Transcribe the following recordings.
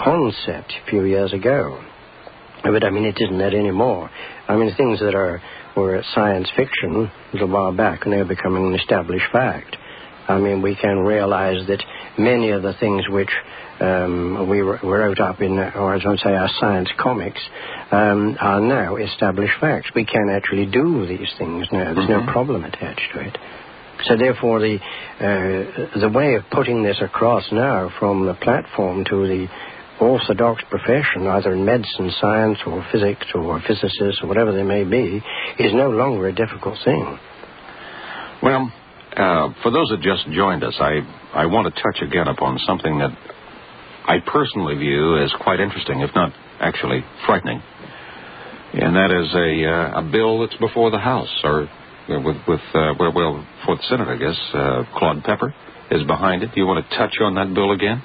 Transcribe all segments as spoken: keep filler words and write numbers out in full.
concept a few years ago. But, I mean, it isn't that anymore. I mean, things that are were science fiction a little while back, and they're becoming an established fact. I mean, we can realize that many of the things which um, we wrote up in, or as I say, our science comics, um, are now established facts. We can actually do these things now. There's mm-hmm. no problem attached to it. So therefore, the uh, the way of putting this across now from the platform to the orthodox profession, either in medicine, science, or physics, or physicists, or whatever they may be, is no longer a difficult thing. Well, uh, for those that just joined us, I, I want to touch again upon something that I personally view as quite interesting, if not actually frightening. And that is a, uh, a bill that's before the House, or with, with uh, well, well, for the Senate, I guess. Uh, Claude Pepper is behind it. Do you want to touch on that bill again?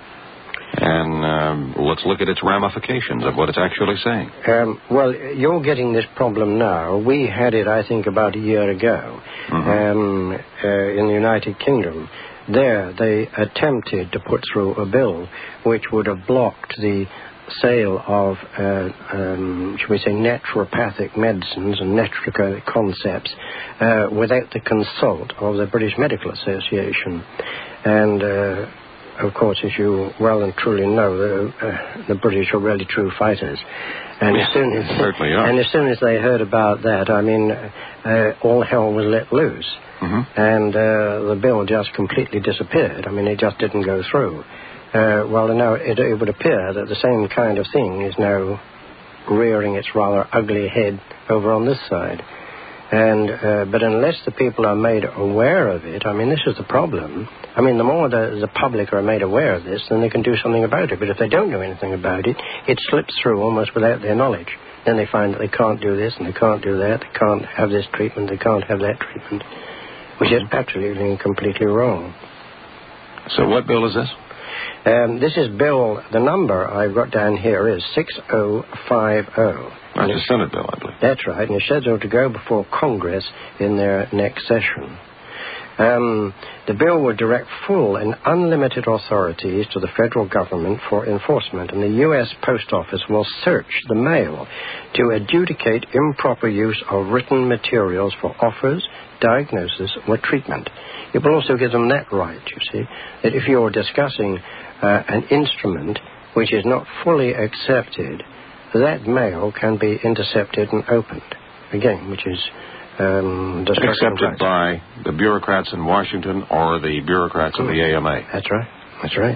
And um, let's look at its ramifications of what it's actually saying. Um, well, you're getting this problem now. We had it, I think, about a year ago mm-hmm. um, uh, in the United Kingdom. There, they attempted to put through a bill which would have blocked the sale of, uh, um, shall we say, naturopathic medicines and naturopathic concepts uh, without the consult of the British Medical Association. And... Uh, Of course, as you well and truly know, the, uh, the British are really true fighters, and yes, as soon as certainly are. and as soon as they heard about that, I mean, uh, all hell was let loose, mm-hmm. and uh, the bill just completely disappeared. I mean, it just didn't go through. Uh, well, now it, it would appear that the same kind of thing is now rearing its rather ugly head over on this side. And uh, but unless the people are made aware of it, I mean, this is the problem. I mean, the more the, the public are made aware of this, then they can do something about it. But if they don't do anything about it, it slips through almost without their knowledge. Then they find that they can't do this and they can't do that. They can't have this treatment. They can't have that treatment, which is absolutely and completely wrong. So what bill is this? Um, this is Bill, the number I've got down here is six oh five oh. That's a Senate bill, I believe. That's right, and it's scheduled to go before Congress in their next session. Um, the bill would direct full and unlimited authorities to the federal government for enforcement, and the U S Post Office will search the mail to adjudicate improper use of written materials for offers, diagnosis, or treatment. It will also give them that right, you see, that if you're discussing uh, an instrument which is not fully accepted, that mail can be intercepted and opened, again, which is um, accepted by the bureaucrats in Washington or the bureaucrats mm. of the A M A. That's right. That's right.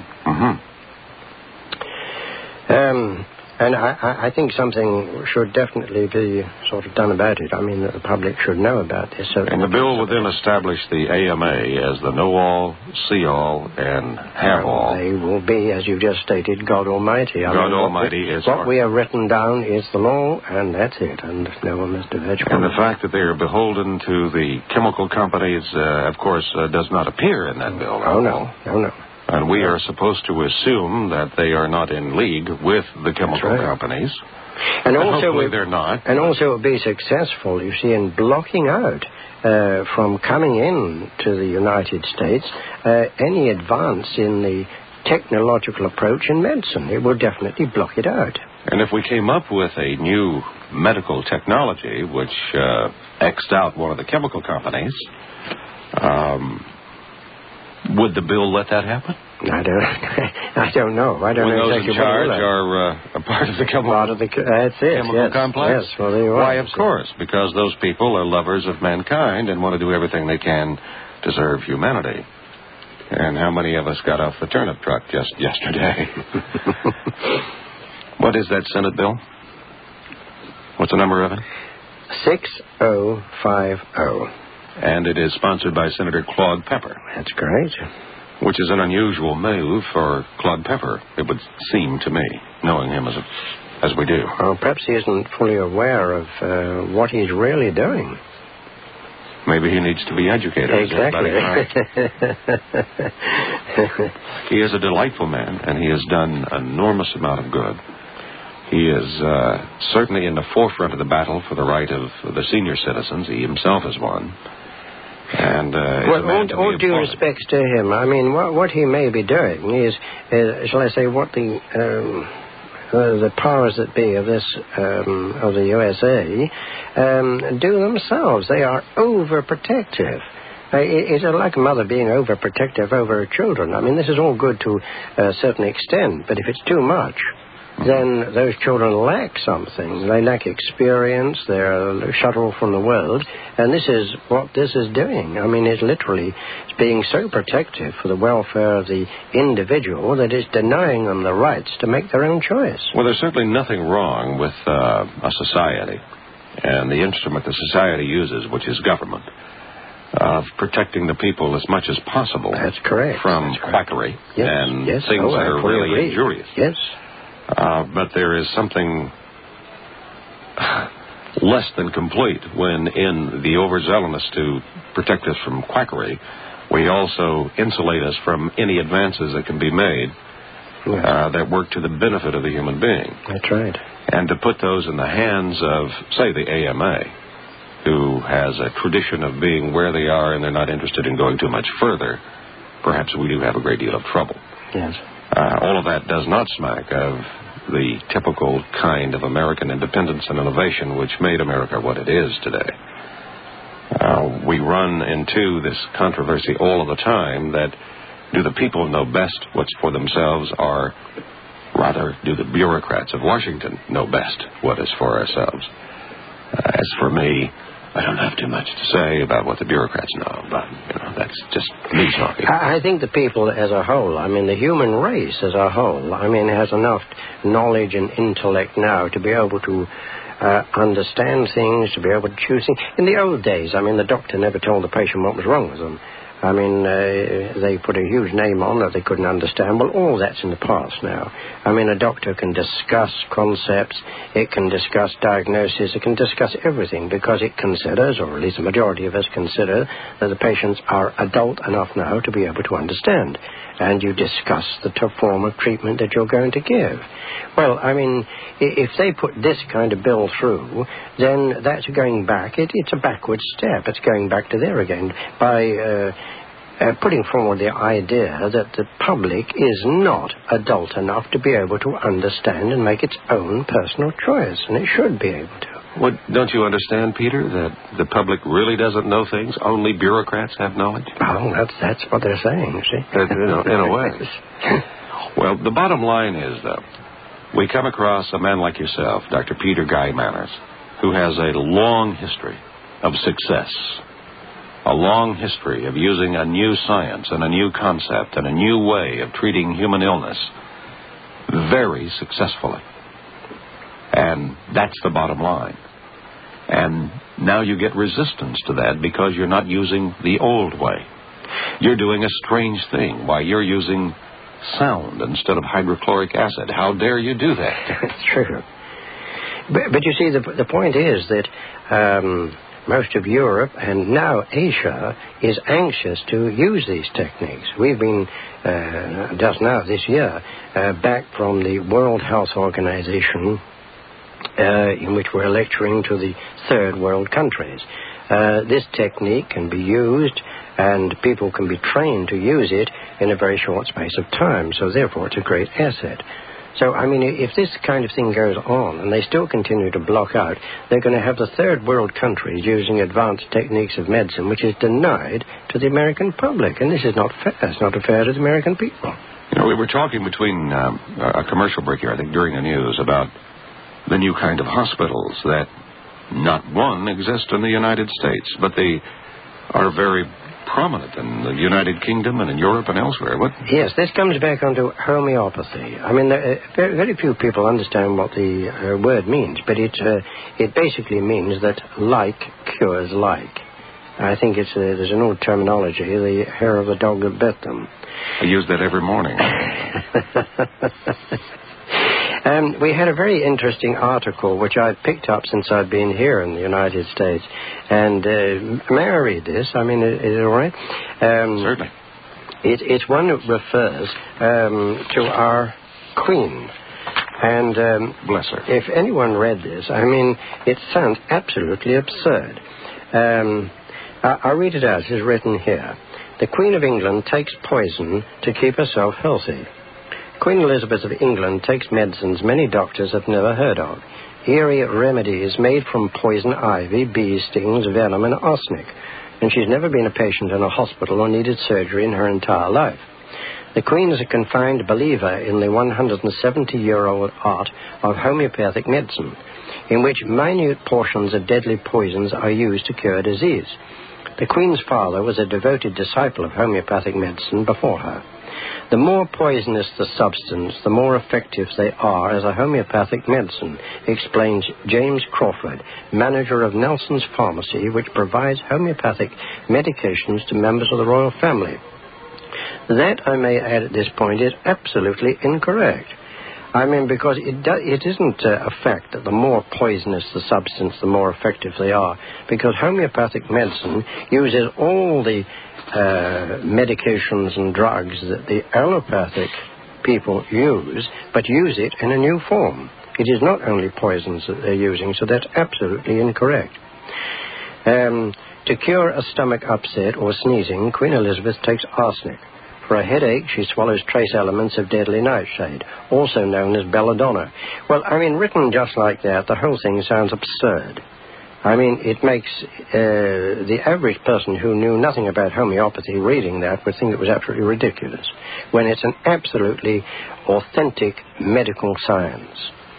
Mm-hmm. Um, and I, I think something should definitely be sort of done about it. I mean, that the public should know about this. So and the bill will then establish the A M A as the know-all, see-all, and have-all. Well, they will be, as you just stated, God Almighty. I God mean, Almighty what, is... What we have written down is the law, and that's it, and no one must diverge from And the fact that they are beholden to the chemical companies, uh, of course, uh, does not appear in that bill. Oh, no. Oh, no. And we are supposed to assume that they are not in league with the chemical right. companies. And, and also hopefully it, they're not. And also it will be successful, you see, in blocking out uh, from coming in to the United States uh, any advance in the technological approach in medicine. It will definitely block it out. And if we came up with a new medical technology which uh, X'd out one of the chemical companies... Um, would the bill let that happen? I don't. I don't know. I don't when know those exactly in charge what are uh, a part of the chemical, part of the, that's it, chemical yes, complex. Yes, well, there you are. Why, of course, because those people are lovers of mankind and want to do everything they can to serve humanity. And how many of us got off the turnip truck just yesterday? What is that Senate bill? What's the number of it? six oh five oh. And it is sponsored by Senator Claude Pepper. That's great. Which is an unusual move for Claude Pepper, it would seem to me, knowing him as a, as we do. Well, perhaps he isn't fully aware of uh, what he's really doing. Maybe he needs to be educated. Exactly. He is a delightful man, and he has done an enormous amount of good. He is uh, certainly in the forefront of the battle for the right of the senior citizens. He himself is one. And, uh, well, all, all due respects to him, I mean, what, what he may be doing is, is, shall I say, what the um, uh, the powers that be of this um, of the U S A um, do themselves. They are overprotective. Uh, it, it's like a mother being overprotective over her children. I mean, this is all good to a certain extent, but if it's too much, then those children lack something. They lack experience. They're shut off from the world. And this is what this is doing. I mean, it's literally it's being so protective for the welfare of the individual that it's denying them the rights to make their own choice. Well, there's certainly nothing wrong with uh, a society and the instrument the society uses, which is government, of protecting the people as much as possible. That's correct. From That's quackery correct. Yes. and yes. things oh, that are really agree. injurious. Yes. Uh, but there is something less than complete when, in the overzealousness to protect us from quackery, we also insulate us from any advances that can be made yes. uh, that work to the benefit of the human being. That's right. And to put those in the hands of, say, the A M A, who has a tradition of being where they are and they're not interested in going too much further, perhaps we do have a great deal of trouble. Yes. Uh, all of that does not smack of the typical kind of American independence and innovation which made America what it is today. Uh, we run into this controversy all of the time that do the people know best what's for themselves, or rather do the bureaucrats of Washington know best what is for ourselves? Uh, as for me, I don't have too much to say about what the bureaucrats know, but, you know, that's just me talking. I think the people as a whole, I mean, the human race as a whole, I mean, has enough knowledge and intellect now to be able to uh, understand things, to be able to choose things. In the old days, I mean, the doctor never told the patient what was wrong with them. I mean, uh, they put a huge name on that they couldn't understand. Well, all that's in the past now. I mean, a doctor can discuss concepts, it can discuss diagnosis, it can discuss everything because it considers, or at least the majority of us consider, that the patients are adult enough now to be able to understand. And you discuss the t- form of treatment that you're going to give. Well, I mean, if they put this kind of bill through, then that's going back. It, it's a backward step. It's going back to there again by uh, uh, putting forward the idea that the public is not adult enough to be able to understand and make its own personal choice, and it should be able to. What, don't you understand, Peter, that the public really doesn't know things? Only bureaucrats have knowledge? Oh, that's, that's what they're saying, you see. Uh, in, a, in a way. Well, the bottom line is, though, we come across a man like yourself, Doctor Peter Guy Manners, who has a long history of success, a long history of using a new science and a new concept and a new way of treating human illness very successfully. And that's the bottom line. And now you get resistance to that because you're not using the old way. You're doing a strange thing. Why, you're using sound instead of hydrochloric acid. How dare you do that? It's true. But, but you see, the, the point is that um, most of Europe and now Asia is anxious to use these techniques. We've been, uh, just now this year, uh, back from the World Health Organization, Uh, in which we're lecturing to the third world countries. Uh, this technique can be used and people can be trained to use it in a very short space of time, so therefore it's a great asset. So, I mean, if this kind of thing goes on and they still continue to block out, they're going to have the third world countries using advanced techniques of medicine which is denied to the American public, and this is not fair. It's not fair to the American people. You know, we were talking between um, a commercial break here, I think, during the news about the new kind of hospitals that not one exists in the United States, but they are very prominent in the United Kingdom and in Europe and elsewhere. What? Yes, this comes back onto homeopathy. I mean, uh, very, very few people understand what the uh, word means, but it, uh, it basically means that like cures like. I think it's uh, there's an old terminology, the hair of the dog that bit them. I use that every morning. Um, we had a very interesting article which I've picked up since I've been here in the United States. And uh, may I read this? I mean, is it all right? Um, Certainly. It, it's one that refers um, to our Queen. And um, bless her. If anyone read this, I mean, it sounds absolutely absurd. Um, Uh, I'll read it out. It is written here. The Queen of England takes poison to keep herself healthy. Queen Elizabeth of England takes medicines many doctors have never heard of. Eerie remedies made from poison ivy, bee stings, venom, and arsenic. And she's never been a patient in a hospital or needed surgery in her entire life. The Queen is a confined believer in the one hundred seventy-year-old art of homeopathic medicine, in which minute portions of deadly poisons are used to cure disease. The Queen's father was a devoted disciple of homeopathic medicine before her. The more poisonous the substance, the more effective they are as a homeopathic medicine, explains James Crawford, manager of Nelson's Pharmacy, which provides homeopathic medications to members of the royal family. That, I may add at this point, is absolutely incorrect. I mean, because it, do, it isn't uh, a fact that the more poisonous the substance, the more effective they are, because homeopathic medicine uses all the uh, medications and drugs that the allopathic people use, but use it in a new form. It is not only poisons that they're using, so that's absolutely incorrect. Um, to cure a stomach upset or sneezing, Queen Elizabeth takes arsenic. For a headache, she swallows trace elements of deadly nightshade, also known as belladonna. Well, I mean, written just like that, the whole thing sounds absurd. I mean, it makes uh, the average person who knew nothing about homeopathy reading that would think it was absolutely ridiculous, when it's an absolutely authentic medical science.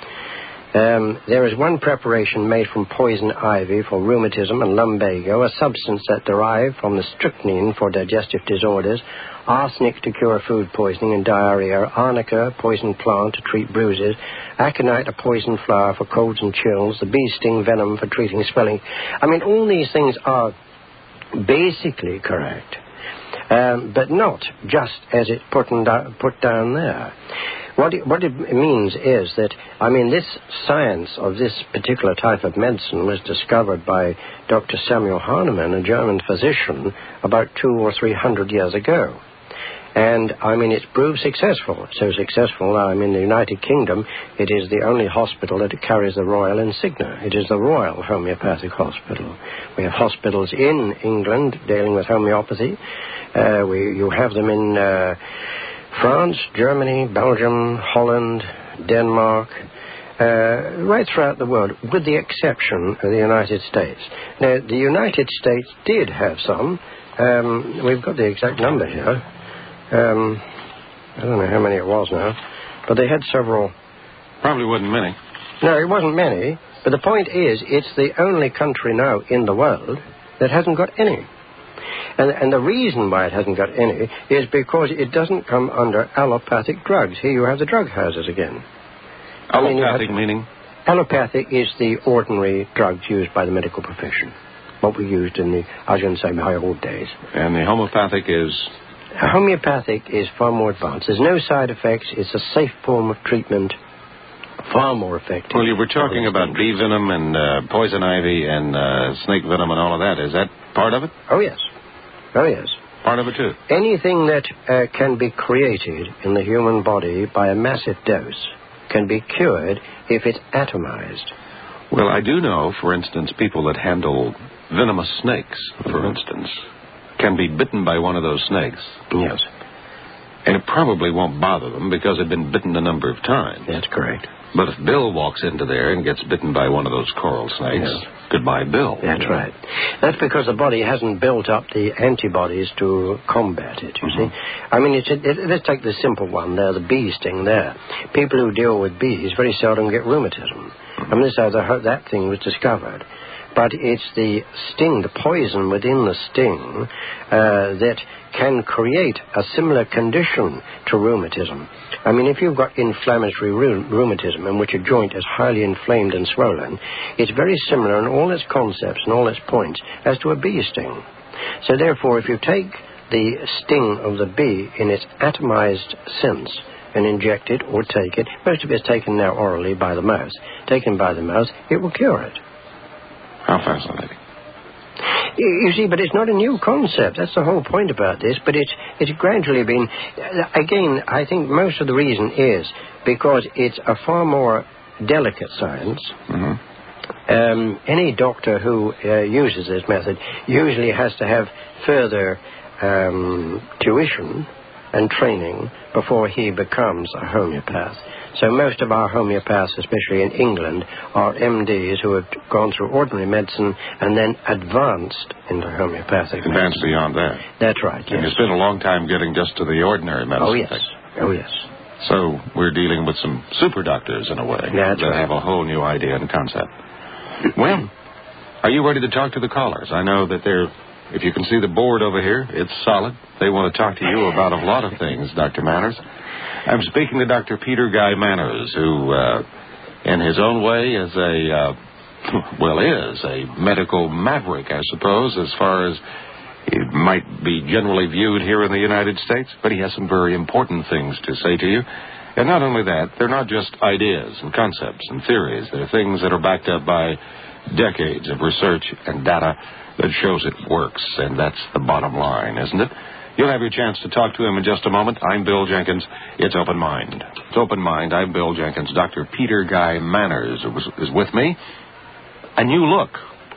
Um, there is one preparation made from poison ivy for rheumatism and lumbago, a substance that derived from the strychnine for digestive disorders, arsenic to cure food poisoning and diarrhea, arnica, poison plant to treat bruises, aconite, a poison flower for colds and chills, the bee sting venom for treating swelling. I mean, all these things are basically correct, um, but not just as it's put, down, put down there. What it, what it means is that, I mean, this science of this particular type of medicine was discovered by Doctor Samuel Hahnemann, a German physician, about two or three hundred years ago. And, I mean, it's proved successful. So successful, I'm in the United Kingdom, it is the only hospital that carries the royal insignia. It is the Royal Homeopathic Hospital. We have hospitals in England dealing with homeopathy. Uh, we, you have them in Uh, France, Germany, Belgium, Holland, Denmark, uh, right throughout the world, with the exception of the United States. Now, the United States did have some. Um, we've got the exact number here. Um, I don't know how many it was now, but they had several. Probably wasn't many. No, it wasn't many, but the point is, it's the only country now in the world that hasn't got any. And, and the reason why it hasn't got any is because it doesn't come under allopathic drugs. Here you have the drug houses again. Allopathic I mean, meaning? Allopathic is the ordinary drugs used by the medical profession. What we used in the, I was going to say, my old days. And the homeopathic is? Homeopathic is far more advanced. There's no side effects. It's a safe form of treatment. Far more effective. Well, you were talking about bee venom and uh, poison ivy and uh, snake venom and all of that. Is that part of it? Oh, yes. Oh, yes. Part of it, too. Anything that uh, can be created in the human body by a massive dose can be cured if it's atomized. Well, I do know, for instance, people that handle venomous snakes, for mm-hmm. instance, can be bitten by one of those snakes. Yes. And it probably won't bother them because they've been bitten a number of times. That's correct. But if Bill walks into there and gets bitten by one of those coral snakes, yes. Goodbye, Bill. That's yeah. right. That's because the body hasn't built up the antibodies to combat it, you mm-hmm. see. I mean, it's a, it, let's take the simple one there, the bee sting there. People who deal with bees very seldom get rheumatism. Mm-hmm. I mean, this is how the, that thing was discovered. But it's the sting, the poison within the sting, uh, that can create a similar condition to rheumatism. I mean, if you've got inflammatory rheumatism in which a joint is highly inflamed and swollen, it's very similar in all its concepts and all its points as to a bee sting. So therefore, if you take the sting of the bee in its atomized sense and inject it or take it, most of it is taken now orally by the mouth, taken by the mouth, it will cure it. How fascinating. You see, but it's not a new concept. That's the whole point about this. But it's it's gradually been... Again, I think most of the reason is because it's a far more delicate science. Mm-hmm. Um, any doctor who uh, uses this method usually has to have further um, tuition and training before he becomes a homeopath. So most of our homeopaths, especially in England, are M Ds who have gone through ordinary medicine and then advanced into homeopathic medicine. Advanced beyond that. That's right, yes. And you spent a long time getting just to the ordinary medicine. Oh, yes. Thing. Oh, yes. So we're dealing with some super doctors in a way. That's that right. have a whole new idea and concept. Well, are you ready to talk to the callers? I know that they're, if you can see the board over here, it's solid. They want to talk to you about a lot of things, Doctor Manners. I'm speaking to Doctor Peter Guy Manners, who, uh, in his own way, is a, uh, well, is a medical maverick, I suppose, as far as it might be generally viewed here in the United States. But he has some very important things to say to you. And not only that, they're not just ideas and concepts and theories. They're things that are backed up by decades of research and data that shows it works. And that's the bottom line, isn't it? You'll have your chance to talk to him in just a moment. I'm Bill Jenkins. It's Open Mind. It's Open Mind. I'm Bill Jenkins. Doctor Peter Guy Manners is with me. A new look,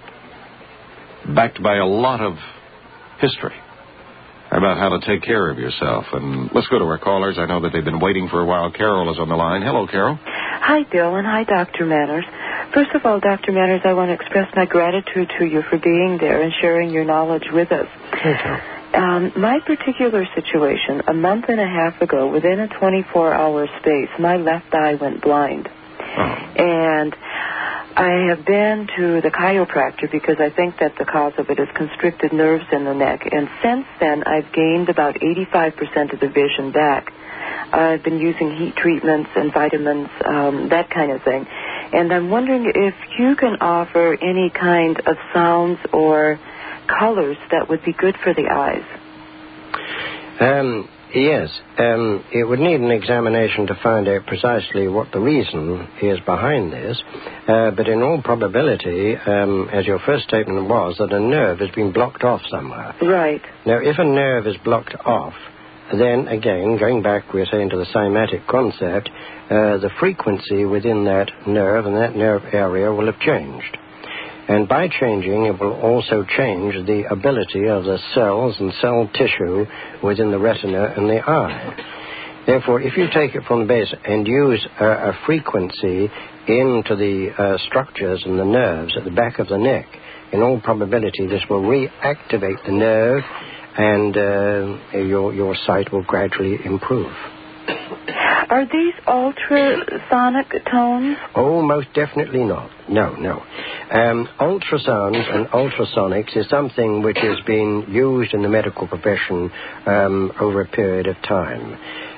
backed by a lot of history about how to take care of yourself. And let's go to our callers. I know that they've been waiting for a while. Carol is on the line. Hello, Carol. Hi, Bill, and hi, Doctor Manners. First of all, Doctor Manners, I want to express my gratitude to you for being there and sharing your knowledge with us. Thank you. Um, my particular situation, a month and a half ago, within a twenty-four hour space, my left eye went blind. Oh. And I have been to the chiropractor because I think that the cause of it is constricted nerves in the neck. And since then, I've gained about eighty-five percent of the vision back. I've been using heat treatments and vitamins, um, that kind of thing. And I'm wondering if you can offer any kind of sounds or colors that would be good for the eyes. Um, yes, um, it would need an examination to find out precisely what the reason is behind this, uh, but in all probability, um, as your first statement was, that a nerve has been blocked off somewhere. Right. Now, if a nerve is blocked off, then again, going back, we're saying to the cymatic concept, uh, the frequency within that nerve and that nerve area will have changed. And by changing, it will also change the ability of the cells and cell tissue within the retina and the eye. Therefore, if you take it from the base and use a, a frequency into the uh, structures and the nerves at the back of the neck, in all probability this will reactivate the nerve and uh, your, your sight will gradually improve. Are these ultrasonic tones? Oh, most definitely not. No, no. Um, ultrasounds and ultrasonics is something which has been used in the medical profession um, over a period of time.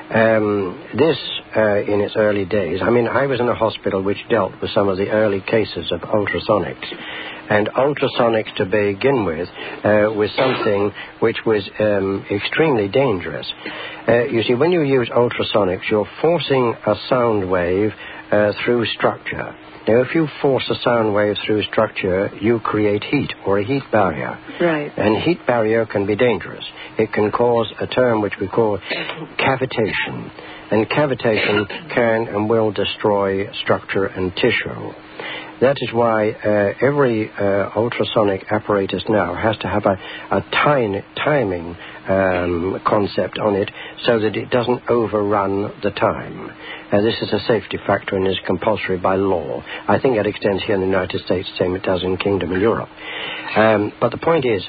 Um, this, uh, in its early days, I mean, I was in a hospital which dealt with some of the early cases of ultrasonics. And ultrasonics, to begin with, uh, was something which was um, extremely dangerous. Uh, you see, when you use ultrasonics, you're forcing a sound wave uh, through structure. Now, if you force a sound wave through structure, you create heat or a heat barrier. Right. And heat barrier can be dangerous. It can cause a term which we call cavitation. And cavitation can and will destroy structure and tissue. That is why uh, every uh, ultrasonic apparatus now has to have a, a time, timing um, concept on it so that it doesn't overrun the time. Uh, this is a safety factor and is compulsory by law. I think that extends here in the United States, same it does in Kingdom and Europe. Um, but the point is,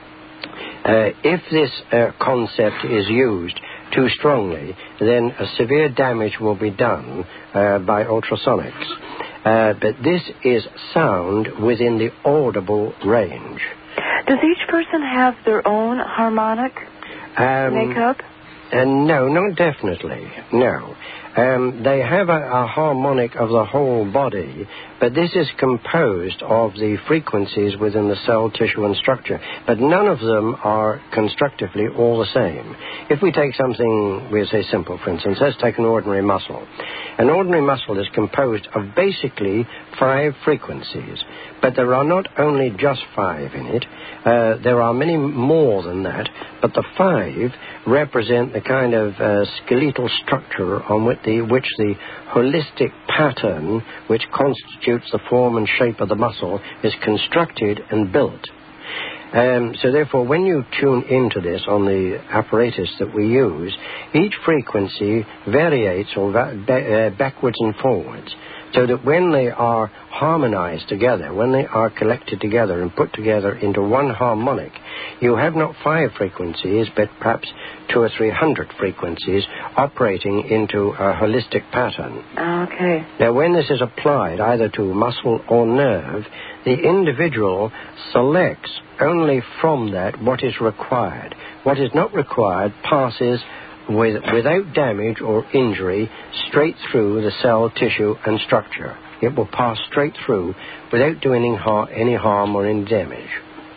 uh, if this uh, concept is used too strongly, then a severe damage will be done uh, by ultrasonics. Uh, but this is sound within the audible range. Does each person have their own harmonic Um, makeup? Uh, no, not definitely. No. Um, they have a, a harmonic of the whole body, but this is composed of the frequencies within the cell, tissue, and structure. But none of them are constructively all the same. If we take something, we'll say simple, for instance, let's take an ordinary muscle. An ordinary muscle is composed of basically five frequencies, but there are not only just five in it, uh, there are many more than that, but the five represent the kind of uh, skeletal structure on which the, which the holistic pattern which constitutes the form and shape of the muscle is constructed and built. Um, so therefore, when you tune into this on the apparatus that we use, each frequency variates or va- ba- uh, backwards and forwards, so that when they are harmonized together, when they are collected together and put together into one harmonic, you have not five frequencies, but perhaps two or three hundred frequencies operating into a holistic pattern. Okay. Now, when this is applied either to muscle or nerve, the individual selects only from that what is required. What is not required passes with, without damage or injury straight through the cell, tissue, and structure. It will pass straight through without doing any har- any harm or any damage.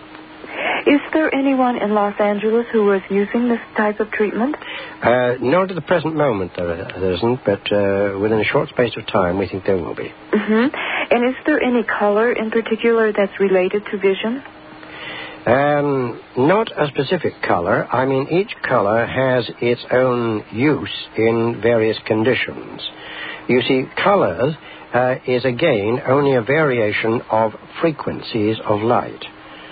Is there anyone in Los Angeles who is using this type of treatment? Uh, not at the present moment there, there isn't, but uh, within a short space of time we think there will be. Mm-hmm. And is there any color in particular that's related to vision? Um, not a specific color. I mean, each color has its own use in various conditions. You see, color uh, is again only a variation of frequencies of light.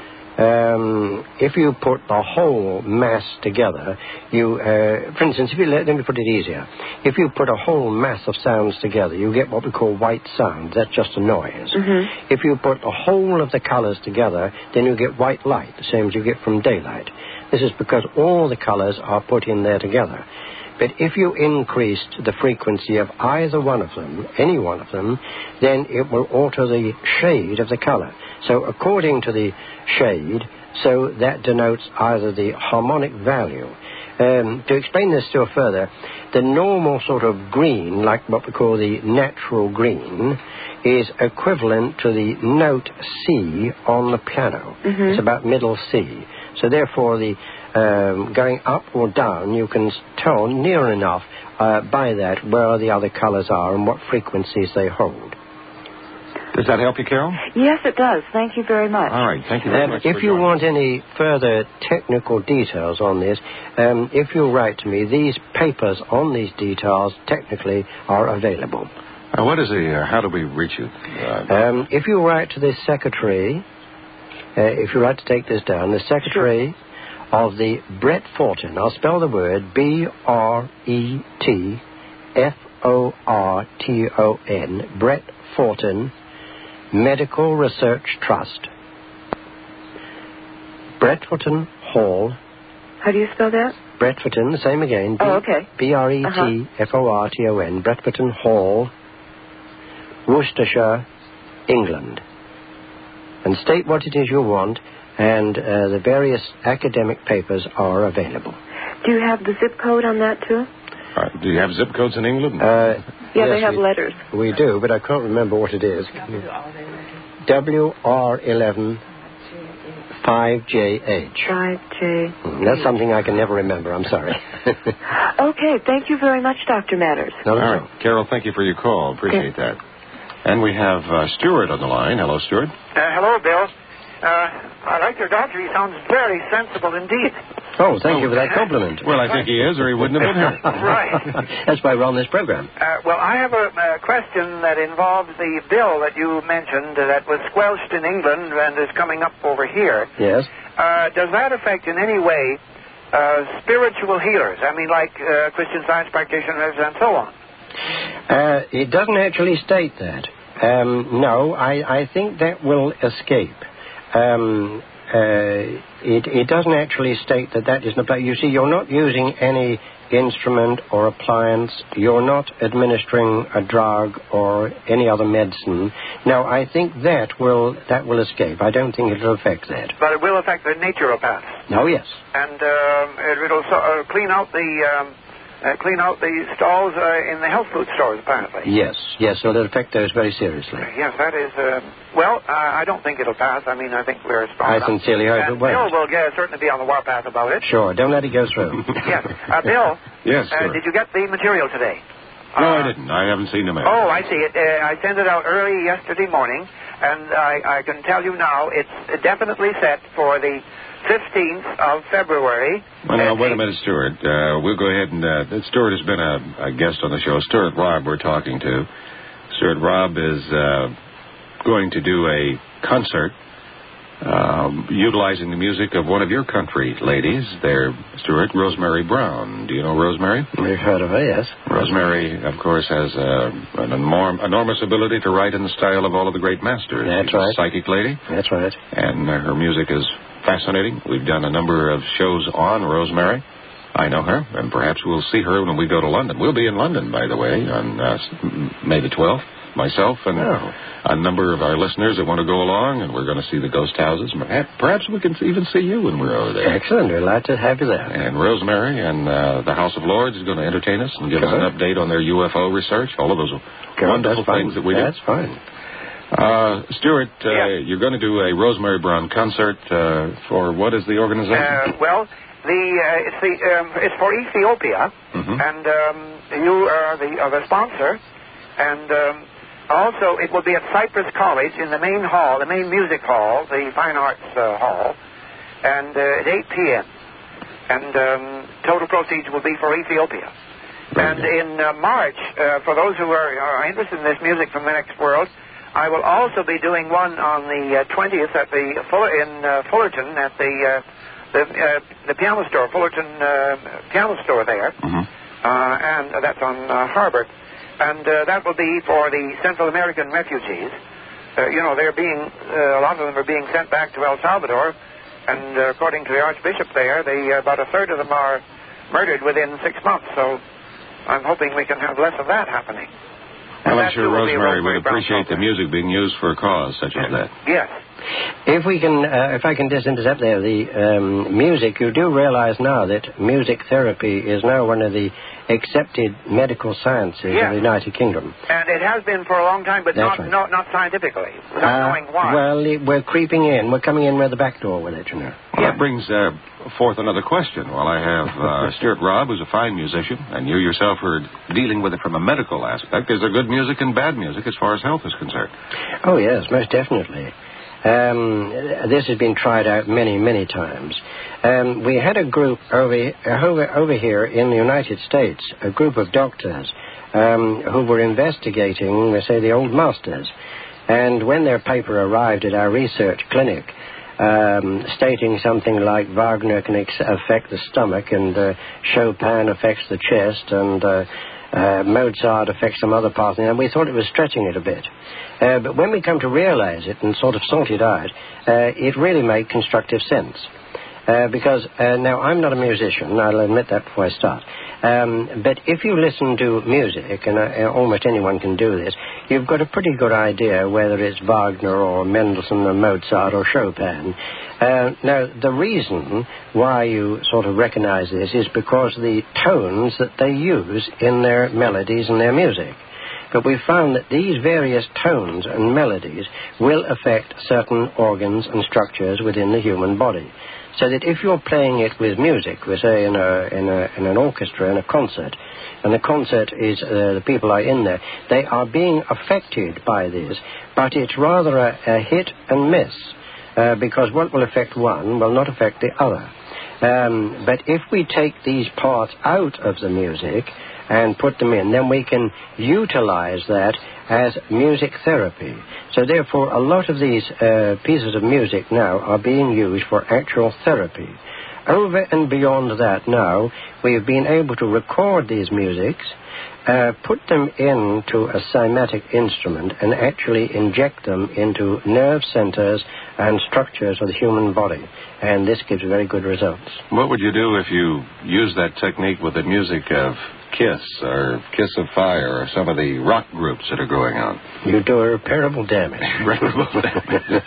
Um, if you put the whole mass together, you, uh, for instance, if you let, let me put it easier. If you put a whole mass of sounds together, you get what we call white sound. That's just a noise. Mm-hmm. If you put the whole of the colors together, then you get white light, the same as you get from daylight. This is because all the colors are put in there together. But if you increased the frequency of either one of them, any one of them, then it will alter the shade of the color. So according to the shade, so that denotes either the harmonic value. Um, to explain this still further, the normal sort of green, like what we call the natural green, is equivalent to the note C on the piano. Mm-hmm. It's about middle C. So therefore, the um, going up or down, you can tell near enough uh, by that where the other colors are and what frequencies they hold. Does that help you, Carol? Yes, it does. Thank you very much. All right. Thank you very And much. if for you joining. want any further technical details on this, um, if you write to me, these papers on these details technically are available. Uh, what is the, uh, how do we reach you? Uh, Um, if you write to the secretary, uh, if you write to take this down, the secretary sure. of the Brett Fortin, I'll spell the word B R E T F O R T O N, Brett Fortin Medical Research Trust, Bretforton Hall. How do you spell that? Bretforton, the same again. B- oh, okay. B R E T F O R T O N, Bretforton Hall, Worcestershire, England. And state what it is you want, and uh, the various academic papers are available. Do you have the zip code on that, too? uh, do you have zip codes in England? Uh, Yeah, yes, they have we, letters. We do, but I can't remember what it is. W R eleven five J H. five J. Mm, that's something I can never remember. I'm sorry. Okay, thank you very much, Doctor Matters. No, All no. right. Carol, thank you for your call. Appreciate that. And we have uh, Stuart on the line. Hello, Stuart. Uh, hello, Bill. Uh, I like your doctor. He sounds very sensible indeed. Oh, thank you for that compliment. Well, I think he is, or he wouldn't have been here. Right. That's why we're on this program. Uh, well, I have a, a question that involves the bill that you mentioned uh, that was squelched in England and is coming up over here. Yes. Uh, does that affect in any way uh, spiritual healers? I mean, like uh, Christian Science practitioners and so on. Uh, it doesn't actually state that. Um, no, I, I think that will escape. Um, uh, it, it doesn't actually state that that isn't a play. You see, you're not using any instrument or appliance. You're not administering a drug or any other medicine. No, I think that will that will escape. I don't think it'll affect that. But it will affect the naturopaths. Oh, yes. And um, it will so, uh, clean out the... Um, Uh, clean out the stalls uh, in the health food stores, apparently. Yes, yes, so it'll affect those very seriously. Yes, that is, uh, well, uh, I don't think it'll pass. I mean, I think we're strong I enough. sincerely hope and it won't. Bill will get, certainly be on the warpath about it. Sure, don't let it go through. Yes. Uh, Bill? Yes, uh, sir. did you get the material today? No, uh, I didn't. I haven't seen the mail. Oh, I see it. Uh, I sent it out early yesterday morning, and I, I can tell you now it's definitely set for the fifteenth of February. Well, now, wait a minute, Stuart. Uh, we'll go ahead and... Uh, Stuart has been a, a guest on the show. Stuart Robb we're talking to. Stuart Robb is uh, going to do a concert um, utilizing the music of one of your country ladies there, Stuart, Rosemary Brown. Do you know Rosemary? We've heard of her, yes. Rosemary, of course, has uh, an enorm- enormous ability to write in the style of all of the great masters. That's She's right. a psychic lady. That's right. And uh, her music is fascinating. We've done a number of shows on Rosemary. I know her, and perhaps we'll see her when we go to London. We'll be in London, by the way, on uh, May the twelfth. Myself and oh. a number of our listeners that want to go along, and we're going to see the ghost houses. Perhaps we can even see you when we're over there. Excellent. We'd like to have you there. And Rosemary and uh, the House of Lords is going to entertain us and give Good. us an update on their U F O research, all of those Good. wonderful That's things fine. that we do. That's fine. Uh, Stuart, uh, yeah. you're going to do a Rosemary Brown concert uh, for what is the organization? Uh, well, the uh, it's the um, it's for Ethiopia, mm-hmm. and um, you are the are the sponsor, and. Um, Also, it will be at Cypress College in the main hall, the main music hall, the Fine Arts uh, Hall, and uh, at eight p.m. And um, total proceeds will be for Ethiopia. Very and good. in uh, March, uh, for those who are, are interested in this music from the next world, I will also be doing one on the uh, twentieth at the Fuller, in uh, Fullerton at the uh, the, uh, the piano store, Fullerton uh, piano store there, mm-hmm. uh, and that's on uh, Harbor. And uh, that will be for the Central American refugees. Uh, you know, they're being, uh, a lot of them are being sent back to El Salvador. And uh, according to the Archbishop there, they, uh, about a third of them are murdered within six months. So I'm hoping we can have less of that happening. Well, And I'm sure Rosemary would Brown appreciate the music being used for a cause such as that. Yes. If we can, uh, if I can just intercept there, the um, music, you do realize now that music therapy is now one of the accepted medical sciences yes. of the United Kingdom. And it has been for a long time, but not, right. not not scientifically, without uh, knowing why. Well, it, we're creeping in. We're coming in where the back door with it, you know. Well, that brings uh, forth another question. Well, I have uh, Stuart Robb, who's a fine musician, and you yourself are dealing with it from a medical aspect. Is there good music and bad music as far as health is concerned? Oh, yes, most definitely. Um, this has been tried out many, many times. Um, we had a group over, over, over here in the United States, a group of doctors um, who were investigating, we say, the old masters. And when their paper arrived at our research clinic, um, stating something like Wagner can ex- affect the stomach and uh, Chopin affects the chest and uh, uh, Mozart affects some other parts, and we thought it was stretching it a bit. Uh, but when we come to realize it and sort of sort it out, uh, it really made constructive sense. Uh, because, uh, now, I'm not a musician, I'll admit that before I start. Um, but if you listen to music, and uh, almost anyone can do this, you've got a pretty good idea whether it's Wagner or Mendelssohn or Mozart or Chopin. Uh, now, the reason why you sort of recognize this is because the tones that they use in their melodies and their music. But we found that these various tones and melodies will affect certain organs and structures within the human body. So that if you're playing it with music, we say in a in a in an orchestra, in a concert, and the concert is uh, the people are in there, they are being affected by this, but it's rather a, a hit and miss, uh, because what will affect one will not affect the other. Um, but if we take these parts out of the music and put them in, then we can utilize that as music therapy. So therefore, a lot of these uh, pieces of music now are being used for actual therapy. Over and beyond that now, we have been able to record these musics, uh, put them into a cymatic instrument, and actually inject them into nerve centers and structures of the human body. And this gives very good results. What would you do if you used that technique with the music of Kiss or Kiss of Fire or some of the rock groups that are going on? You do irreparable damage. Irreparable damage.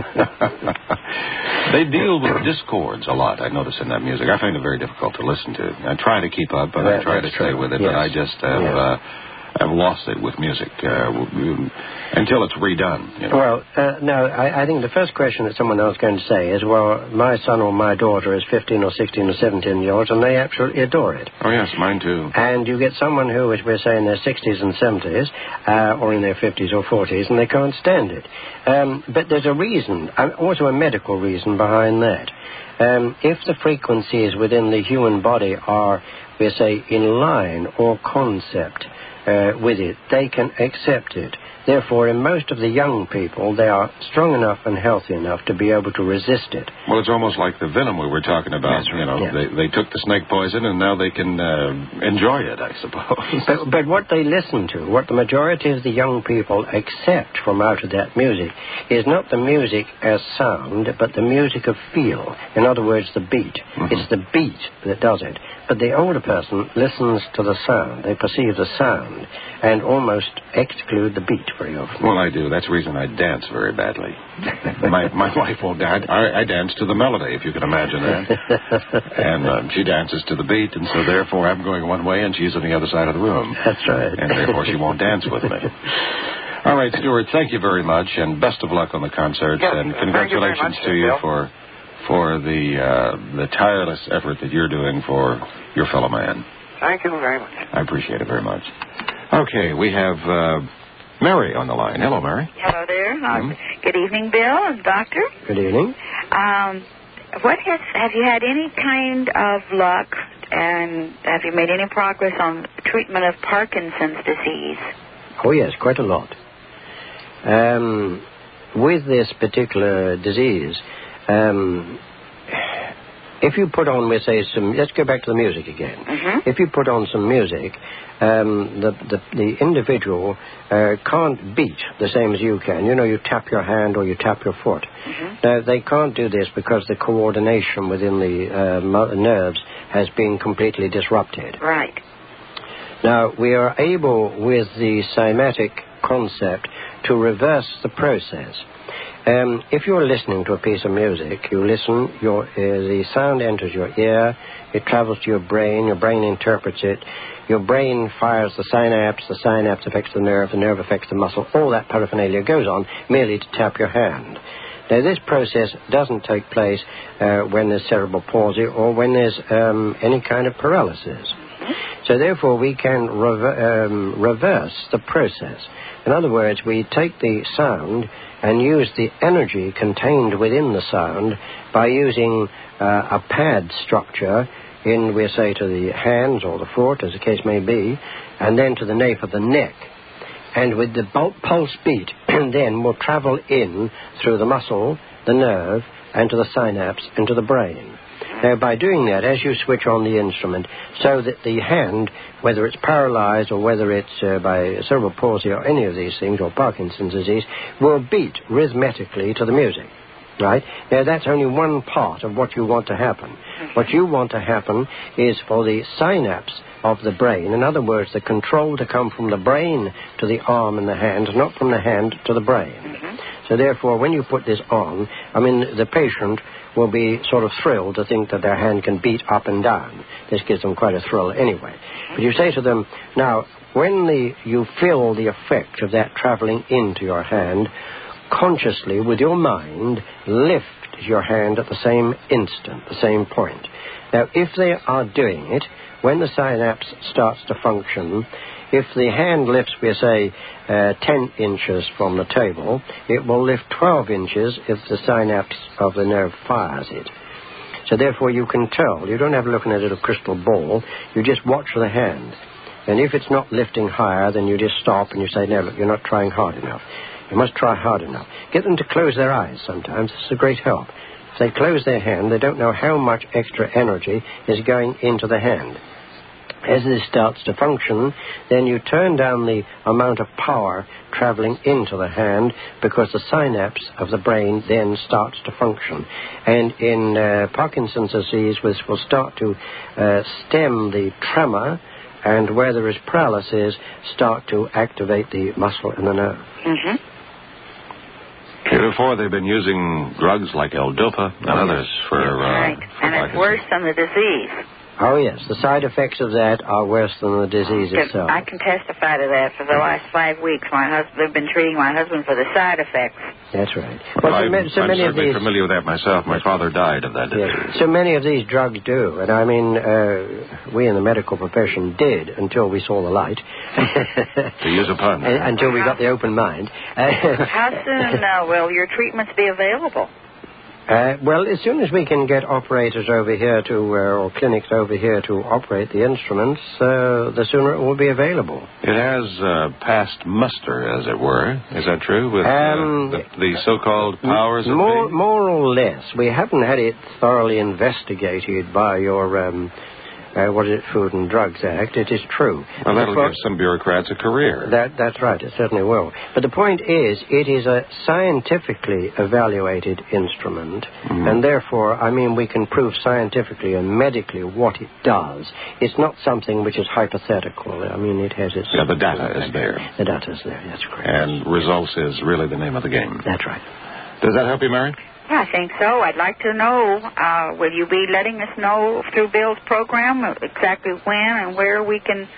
They deal with discords a lot, I notice, in that music. I find it very difficult to listen to. I try to keep up, and that, I try to stay true. with it, yes. but I just have... Yeah. Uh, I've lost it with music uh, until it's redone. You know? Well, uh, no, I, I think the first question that someone else is going to say is, well, my son or my daughter is fifteen or sixteen or seventeen years old, and they absolutely adore it. Oh, yes, mine too. And you get someone who, as we're saying, in their sixties and seventies, uh, or in their fifties or forties, and they can't stand it. Um, but there's a reason, and also a medical reason behind that. Um, if the frequencies within the human body are, we say, in line or concept, Uh, with it, they can accept it. Therefore, in most of the young people, they are strong enough and healthy enough to be able to resist it. Well, it's almost like the venom we were talking about. That's right, you know, yeah. they, they took the snake poison, and now they can uh, enjoy it, I suppose. But, but what they listen to, what the majority of the young people accept from out of that music, is not the music as sound, but the music of feel. In other words, the beat. Mm-hmm. It's the beat that does it. But the older person listens to the sound. They perceive the sound and almost exclude the beat very often. Well, I do. That's the reason I dance very badly. my my wife won't dance. I, I dance to the melody, if you can imagine that. And um, she dances to the beat, and so therefore I'm going one way and she's on the other side of the room. That's right. And therefore she won't dance with me. All right, Stuart, thank you very much, and best of luck on the concerts, yes, and congratulations much, to you Bill. for for the uh, the tireless effort that you're doing for your fellow man. Thank you very much. I appreciate it very much. Okay, we have uh, Mary on the line. Hello, Mary. Hello there. Mm-hmm. Uh, good evening, Bill and Doctor. Good evening. Um, what has have you had any kind of luck, and have you made any progress on treatment of Parkinson's disease? Oh, yes, quite a lot. Um, with this particular disease, um, if you put on, we say, some... Let's go back to the music again. Mm-hmm. If you put on some music, um, the, the, the individual uh, can't beat the same as you can. You know, you tap your hand or you tap your foot. Mm-hmm. Now, they can't do this because the coordination within the uh, nerves has been completely disrupted. Right. Now, we are able, with the cymatic concept, to reverse the process. Um, if you're listening to a piece of music, you listen, your, uh, the sound enters your ear, it travels to your brain, your brain interprets it, your brain fires the synapse, the synapse affects the nerve, the nerve affects the muscle, all that paraphernalia goes on merely to tap your hand. Now, this process doesn't take place uh, when there's cerebral palsy or when there's um, any kind of paralysis. So, therefore, we can rever- um, reverse the process. In other words, we take the sound and use the energy contained within the sound by using uh, a pad structure in, we say, to the hands or the foot, as the case may be, and then to the nape of the neck. And with the pulse beat, then will travel in through the muscle, the nerve, and to the synapse, and to the brain. Now, by doing that, as you switch on the instrument, so that the hand, whether it's paralyzed or whether it's uh, by cerebral palsy or any of these things, or Parkinson's disease, will beat rhythmically to the music. Right? Now, that's only one part of what you want to happen. What you want to happen is for the synapse of the brain, in other words, the control to come from the brain to the arm and the hand, not from the hand to the brain. Mm-hmm. So, therefore, when you put this on, I mean, the patient will be sort of thrilled to think that their hand can beat up and down. This gives them quite a thrill anyway. But you say to them, now, when the, you feel the effect of that traveling into your hand, consciously, with your mind, lift your hand at the same instant, the same point. Now, if they are doing it, when the synapse starts to function, if the hand lifts, we say, uh, ten inches from the table, it will lift twelve inches if the synapse of the nerve fires it. So therefore you can tell. You don't have to look at it a crystal ball. You just watch the hand. And if it's not lifting higher, then you just stop and you say, no, look, you're not trying hard enough. You must try hard enough. Get them to close their eyes sometimes. This is a great help. If they close their hand, they don't know how much extra energy is going into the hand. As this starts to function, then you turn down the amount of power traveling into the hand because the synapse of the brain then starts to function. And in uh, Parkinson's disease, this will start to uh, stem the tremor, and where there is paralysis, start to activate the muscle and the nerve. Mm-hmm. Before, they've been using drugs like L-Dopa and others for... Uh, right, for and it's worse than the disease. Oh, yes. The side effects of that are worse than the disease itself. I can testify to that. For the last five weeks, my husband, they've been treating my husband for the side effects. That's right. Well, well so, I'm, ma- so I'm many certainly of these, familiar with that myself. My father died of that disease. Yes. So many of these drugs do. And I mean, uh, we in the medical profession did until we saw the light. To use a pun. And, until we got the open mind. How soon uh, will your treatments be available? Uh, well, as soon as we can get operators over here to, uh, or clinics over here to operate the instruments, uh, the sooner it will be available. It has uh, passed muster, as it were. Is that true? With Um, uh, the, the so-called powers of more, the... more or less. We haven't had it thoroughly investigated by your, um, uh, what is it, Food and Drugs Act. It is true. Well, that'll But- give some bureaucrats a career. That, that's right, it certainly will. But the point is, it is a scientifically evaluated instrument, Mm-hmm. and therefore, I mean, we can prove scientifically and medically what it does. It's not something which is hypothetical. I mean, it has its... Yeah, the data is there. The data is there, that's correct. And results is really the name of the game. That's right. Does that help you, Mary? Yeah, I think so. I'd like to know, uh, will you be letting us know through Bill's program exactly when and where we can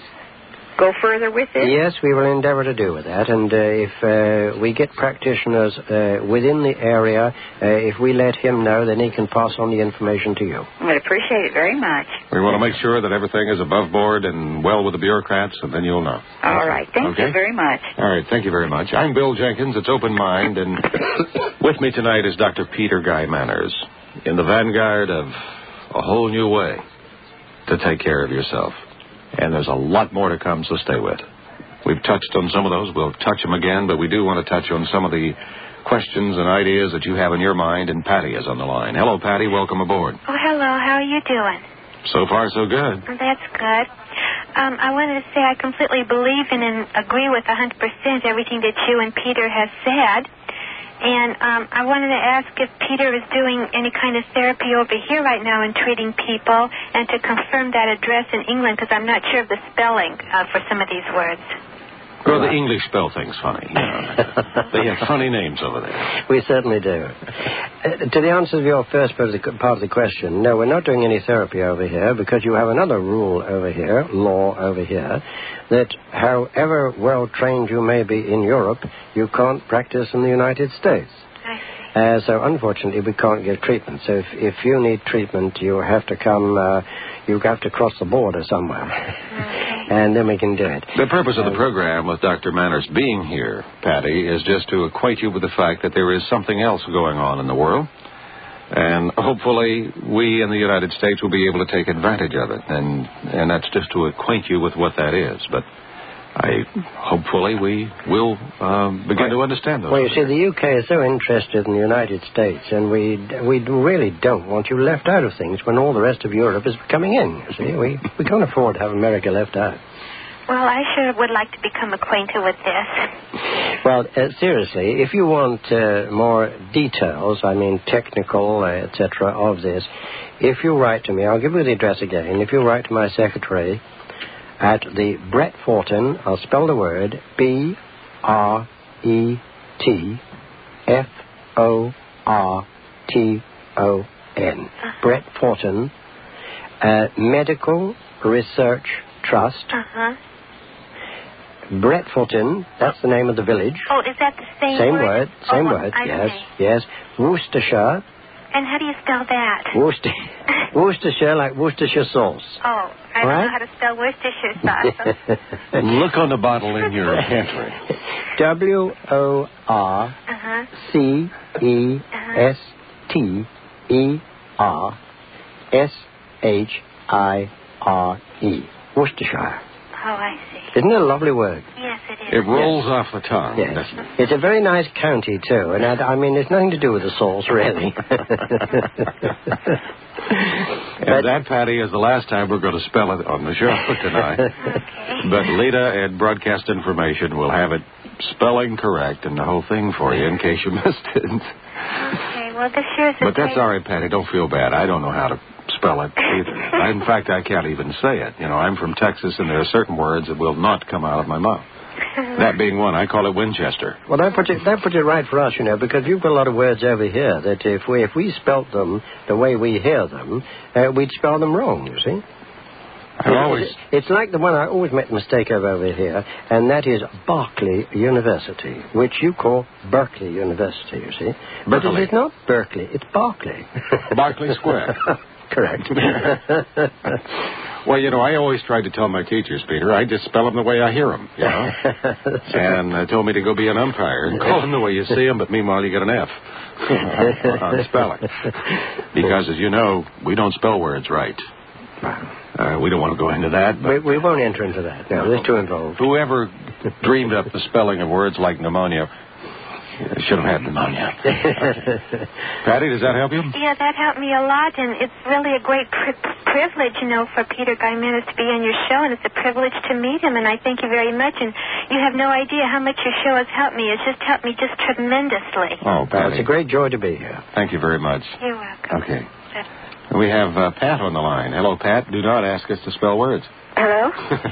go further with it? Yes, we will endeavor to do with that. And uh, if uh, we get practitioners uh, within the area, uh, if we let him know, then he can pass on the information to you. I'd appreciate it very much. We want to make sure that everything is above board and well with the bureaucrats, and then you'll know. All right. Thank Okay. you very much. All right, thank you very much. I'm Bill Jenkins. It's Open Mind, and with me tonight is Doctor Peter Guy Manners in the vanguard of a whole new way to take care of yourself. And there's a lot more to come, so stay with. We've touched on some of those. We'll touch them again, but we do want to touch on some of the questions and ideas that you have in your mind, and Patty is on the line. Hello, Patty. Welcome aboard. Oh, hello. How are you doing? So far, so good. That's good. Um, I wanted to say I completely believe in and agree with one hundred percent everything that you and Peter have said. And um, I wanted to ask if Peter is doing any kind of therapy over here right now and treating people, and to confirm that address in England, because I'm not sure of the spelling uh, for some of these words. Well, the English spell things funny. You know. They have funny names over there. We certainly do. Uh, to the answer to your first part of, the, part of the question, no, we're not doing any therapy over here, because you have another rule over here, law over here, that however well trained you may be in Europe, you can't practice in the United States. I see. Uh, so unfortunately, we can't give treatment. So if, if you need treatment, you have to come, uh, you have to cross the border somewhere. Okay. And then we can do it. The purpose of the program with Doctor Manners being here, Patty, is just to acquaint you with the fact that there is something else going on in the world. And hopefully we in the United States will be able to take advantage of it. And, and that's just to acquaint you with what that is. But I hopefully we will um, begin to understand those. Well, you see, the U K is so interested in the United States, and we we really don't want you left out of things when all the rest of Europe is coming in. You see, we we can't afford to have America left out. Well, I sure would like to become acquainted with this. Well, uh, seriously, if you want uh, more details, I mean technical, uh, et cetera, of this, if you write to me, I'll give you the address again. If you write to my secretary at the Brett Fortin, I'll spell the word B R E T F O R T O N. Brett Fortin, uh, Medical Research Trust. Uh-huh. Brett Fortin, that's the name of the village. Oh, is that the same, Same word? word, same oh, word, I yes, see. yes. Worcestershire. And how do you spell that? Worcester, Worcestershire, like Worcestershire sauce. Oh, I don't Right? know how to spell Worcestershire sauce. Look on the bottle in your pantry. W O R uh-huh. C E S T E R S H I R E. Worcestershire. Oh, I see. Isn't it a lovely word? Yes, it is. It rolls off the tongue, Yes. doesn't it? It's a very nice county, too. And I, I mean, it's nothing to do with the sauce, really. And that, Patty, is the last time we're going to spell it on the show tonight. Okay. But Lita at Broadcast Information will have it spelling correct and the whole thing for you in case you missed it. Okay, well, this sure is a But that's great- all right, Patty. Don't feel bad. I don't know how to spell it either. I, in fact, I can't even say it. You know, I'm from Texas, and there are certain words that will not come out of my mouth. That being one, I call it Winchester. Well, that puts it that puts it right for us, you know, because you've got a lot of words over here that if we if we spelt them the way we hear them, uh, we'd spell them wrong. You see. I always. It's like the one I always make the mistake of over here, and that is Berkeley University, which you call Berkeley University, you see. But Berkeley. it is not Berkeley, it's Berkeley. Berkeley Square. Correct. Well, you know, I always tried to tell my teachers, Peter, I just spell them the way I hear them, you know. And they told me to go be an umpire and call them the way you see them, but meanwhile you get an F on spelling. Because, as you know, we don't spell words right. Uh, we don't want to go into that. But we, we won't enter into that. No, there's too involved. Whoever dreamed up the spelling of words like pneumonia should have had pneumonia. Patty, does that help you? Yeah, that helped me a lot, and it's really a great pri- privilege, you know, for Peter Guy Manners to be on your show, and it's a privilege to meet him, and I thank you very much, and you have no idea how much your show has helped me. It's just helped me just tremendously. Oh, Patty. It's a great joy to be here. Thank you very much. You're welcome. Okay. We have uh, Pat on the line. Hello, Pat. Do not ask us to spell words. Hello?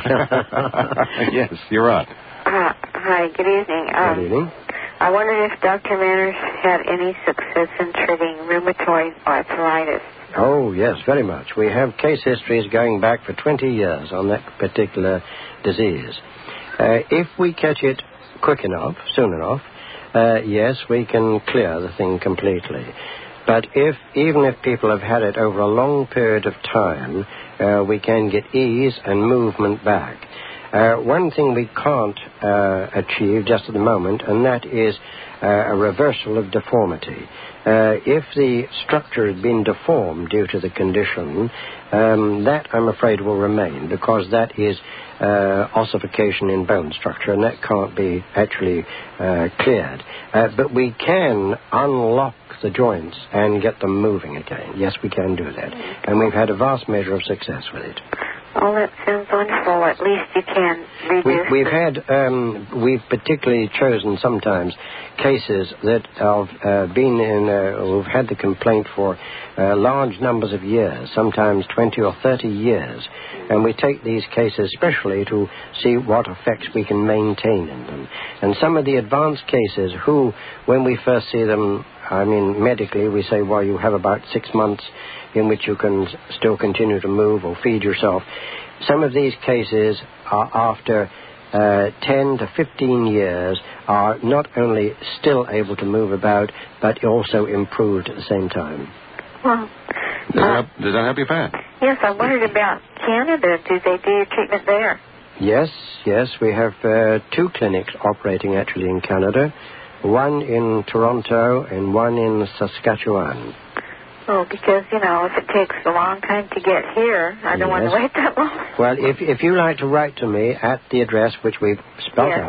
Yes, you're on. Uh, hi, good evening. Um, Good evening. I wondered if Doctor Manners had any success in treating rheumatoid arthritis. Oh, yes, very much. We have case histories going back for twenty years on that particular disease. Uh, if we catch it quick enough, soon enough, uh, yes, we can clear the thing completely. But if, even if people have had it over a long period of time, uh, we can get ease and movement back. Uh, one thing we can't uh, achieve just at the moment, and that is uh, a reversal of deformity. Uh, if the structure has been deformed due to the condition, um, that, I'm afraid, will remain, because that is uh, ossification in bone structure, and that can't be actually uh, cleared. Uh, but we can unlock the joints and get them moving again. Yes, we can do that. And we've had a vast measure of success with it. Oh, that sounds wonderful. At least you can reduce We, we've the... had, um, we've particularly chosen sometimes cases that have uh, been in, uh, who've had the complaint for uh, large numbers of years, sometimes twenty or thirty years. And we take these cases especially to see what effects we can maintain in them. And some of the advanced cases who, when we first see them, I mean, medically, we say, well, you have about six months in which you can still continue to move or feed yourself. Some of these cases are after uh, ten to fifteen years are not only still able to move about, but also improved at the same time. Well, Does, that help, does that help you, Pat? yes, I wondered about Canada. Do they do your treatment there? Yes, yes, we have uh, two clinics operating actually in Canada, one in Toronto and one in Saskatchewan. Oh, because, you know, if it takes a long time to get here, I don't Yes. want to wait that long. Well, if if you like to write to me at the address which we've spelled Yes.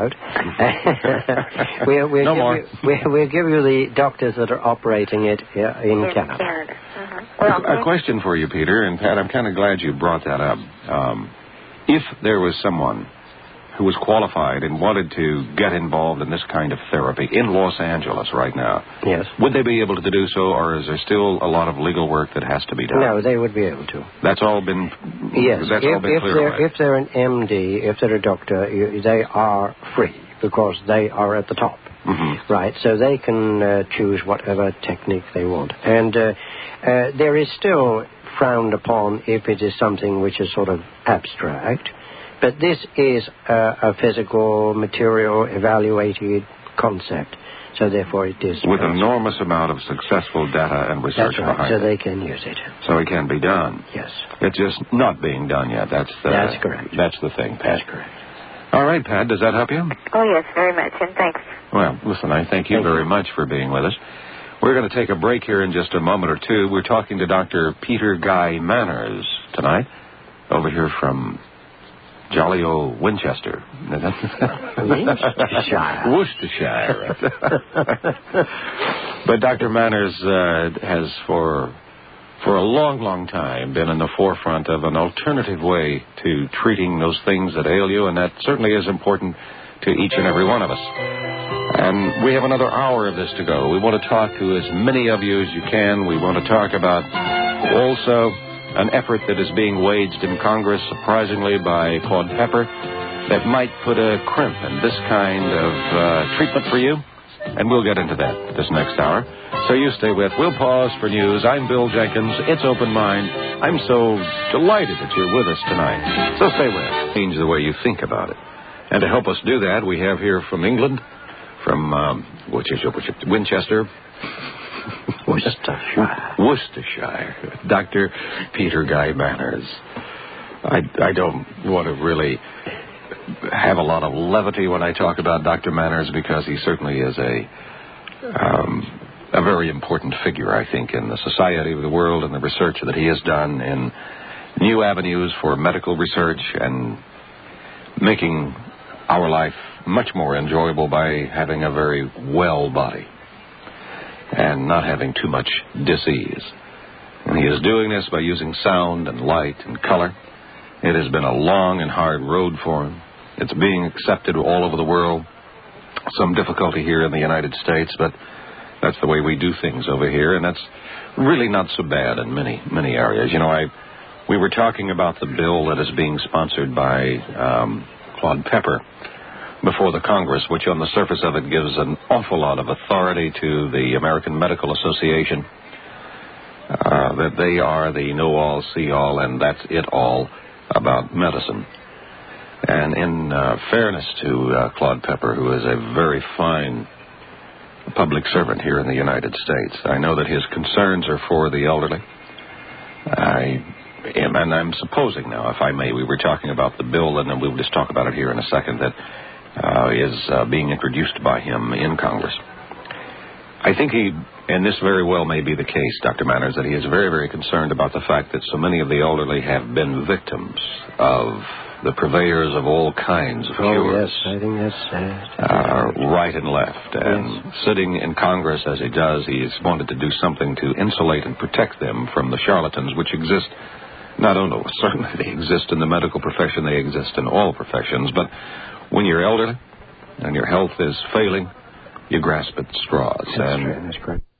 out, we'll, we'll, No give more. You, we'll, we'll give you the doctors that are operating it here in In Canada. Canada. Uh-huh. Well, A question for you, Peter, and Pat, I'm kind of glad you brought that up. Um, if there was someone who was qualified and wanted to get involved in this kind of therapy in Los Angeles right now, Yes. would they be able to do so, or is there still a lot of legal work that has to be done? No, they would be able to. That's all been. Yes. That's if, all been if cleared they're away. if they're an M D, if they're a doctor, you, they are free because they are at the top. Mm-hmm. Right, so they can uh, choose whatever technique they want. And uh, uh, there is still frowned upon if it is something which is sort of abstract. But this is uh, a physical, material, evaluated concept. So therefore it is... With an enormous amount of successful data and research That's right, behind so it. they can use it. So it can be done. Yes. It's just not being done yet. That's the, That's correct. That's the thing, Pat. That's correct. All right, Pat, does that help you? oh, yes, very much, and thanks. Well, listen, I thank you Thank very you. much for being with us. We're going to take a break here in just a moment or two. We're talking to Doctor Peter Guy Manners tonight, over here from jolly old Winchester. Worcestershire. Worcestershire. But Doctor Manners uh, has for for a long, long time been in the forefront of an alternative way to treating those things that ail you, and that certainly is important to each and every one of us. And we have another hour of this to go. We want to talk to as many of you as you can. We want to talk about also an effort that is being waged in Congress, surprisingly, by Claude Pepper, that might put a crimp in this kind of uh, treatment for you. And we'll get into that this next hour. So you stay with. We'll pause for news. I'm Bill Jenkins. It's Open Mind. I'm so delighted that you're with us tonight. So stay with us. Change the way you think about it. And to help us do that, we have here from England, from um, Winchester, Winchester, Worcestershire. Worcestershire, Doctor Peter Guy Manners. I, I don't want to really have a lot of levity when I talk about Doctor Manners, because he certainly is a um, a very important figure, I think, in the society of the world and the research that he has done in new avenues for medical research and making our life much more enjoyable by having a very well body and not having too much disease. And he is doing this by using sound and light and color. It has been a long and hard road for him. It's being accepted all over the world. Some difficulty here in the United States, but that's the way we do things over here, and that's really not so bad in many, many areas. You know, I we were talking about the bill that is being sponsored by um, Claude Pepper before the Congress, which on the surface of it gives an awful lot of authority to the American Medical Association, uh, that they are the know-all, see-all, and that's it all about medicine. And in uh, fairness to uh, Claude Pepper, who is a very fine public servant here in the United States, I know that his concerns are for the elderly. I am, and I'm supposing now, if I may, we were talking about the bill, and then we'll just talk about it here in a second, that uh, is uh, being introduced by him in Congress. I think he, and this very well may be the case, Doctor Manners, that he is very, very concerned about the fact that so many of the elderly have been victims of the purveyors of all kinds of oh, cures. yes, I think that's... Uh, uh, right and left. And yes. Sitting in Congress, as he does, he's wanted to do something to insulate and protect them from the charlatans which exist. Not only, certainly they exist in the medical profession, they exist in all professions, but when you're elderly and your health is failing, you grasp at straws. That's and true. That's correct.